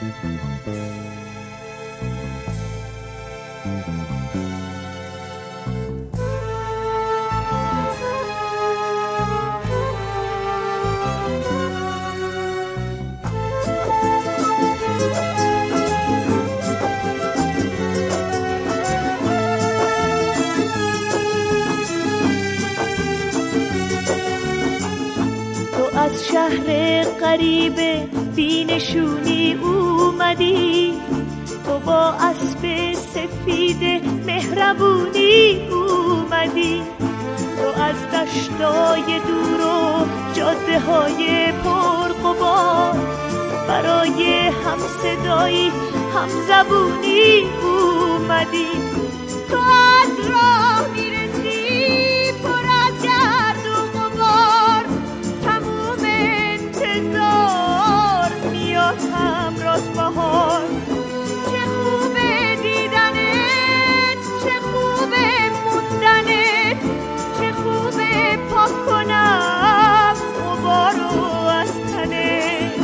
از شهر غریب بینشونی اومدی، تو با اسب سفید مهربونی اومدی، تو از دشتای دور و جاده های پرغبار برای هم صدایی هم زبونی اومدی، تو از راه میرسی پر از گرد و غبار، تموم انتظار میاد همراز بهار، چه خوبه دیدنت، چه خوبه موندنت، چه خوبه پاک کنم غبارو از تنت.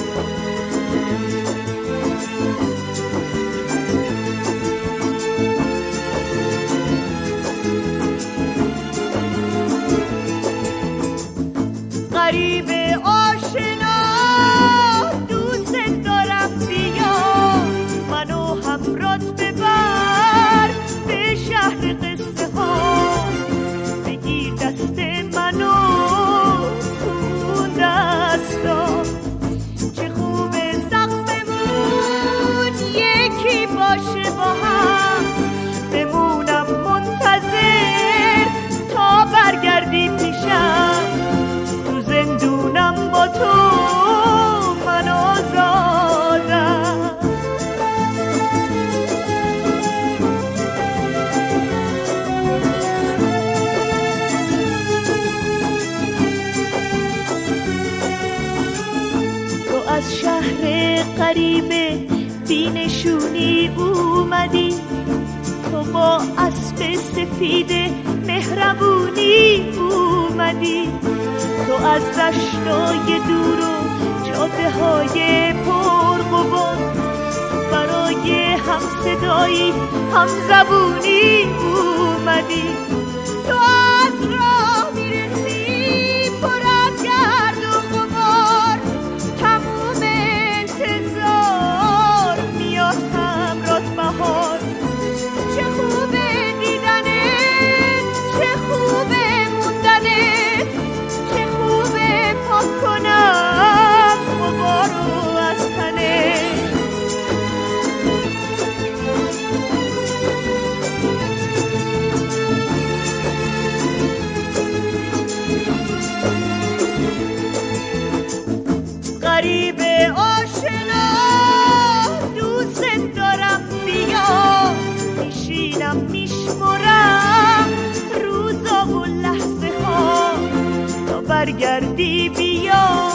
غریب آشنا دوست دارم، بیا منو همراهت ببر به شهر قصه ها، بگیر دست منو تو دستا، چه خوبه سقفمون یکی باشه با هم، بمونم منتظر تا برگردی پیشم، زندونم با تو من آزادم. تو از شهر غریب بینشونی اومدی، تو با اسب سفید مهربونی اومدی، تو از دشتای دور و جاده های پرغبار برای هم صدایی هم زبونی اومدی، تو از راه میرسی پر از گرد و غبار، تموم انتظار میاد همراهت بهار، چه خوبه دیدنت، چه خوبه موندنت، چه خوبه پاک کنم غبارو از تنت. غریب آشنا دوست دارم، بیا میشینم میشمرم روزا و لحظه ها تا برگردی، بیا